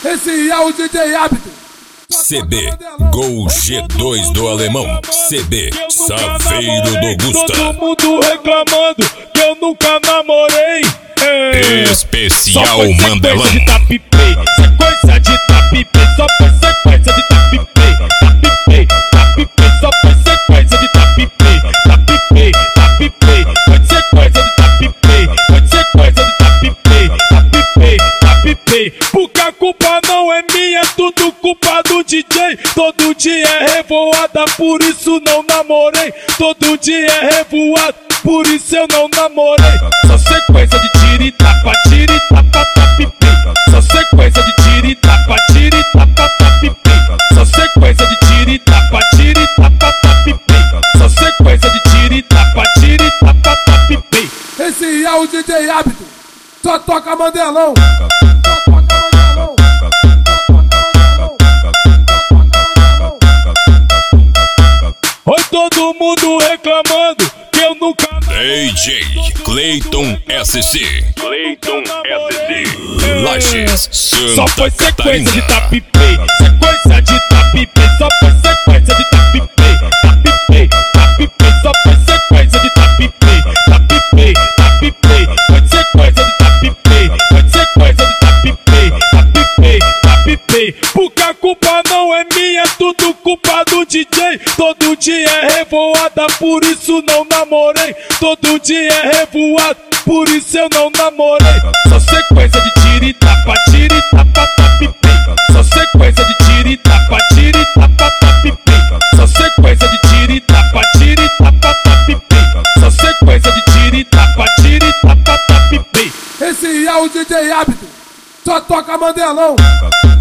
Esse é o DJ Hábito. CB, Gol G2 do Alemão. CB, Saveiro do Gusta. Todo mundo reclamando que eu nunca namorei. Especial Mandelão. Sequência de tapipei, só foi sequência de tapipei. Tapipei, tapipei, só foi sequência de tapipei. Tapipei, tapipei, foi sequência de tapipei. Foi sequência de tapipei. Tapipei, tapipei. Porque a culpa não é minha, é tudo culpa do DJ. Todo dia é revoada, por isso não namorei. Todo dia é revoada, por isso eu não namorei. Só sequência de tira e tapa, tapipei. Só sequência de tira e tapa, tapipei. Só sequência de tira e tapa, tapipei. Só sequência de tira e tapa, tapipei. Esse é o DJ Hábito. Só toca Mandelão. Oi, todo mundo reclamando que eu nunca DJ Cleiton SC. Cleiton SC. Lages, só Santa foi sequência Catarina. de tapipei. Sequência de tapipei, só foi sequência de tapipei. Tapipei, tapipei, só foi sequência de tapipei. Tapipei, tapipei, foi sequência de tapipei. Foi sequência de tapipei. Tapipei, tapipei. Porque a culpa não é minha, é tudo culpa do DJ. Todo dia é revoada, por isso não namorei. Todo dia é revoada, por isso eu não namorei. Só sequência de tira e tapa, tapipei. Só sequência de tira e tapa, tapipei. Só sequência de tira e tapa, tapipei. Só sequência de tira e tapa, tapipei. Esse é o DJ Hábito. Só toca Mandelão.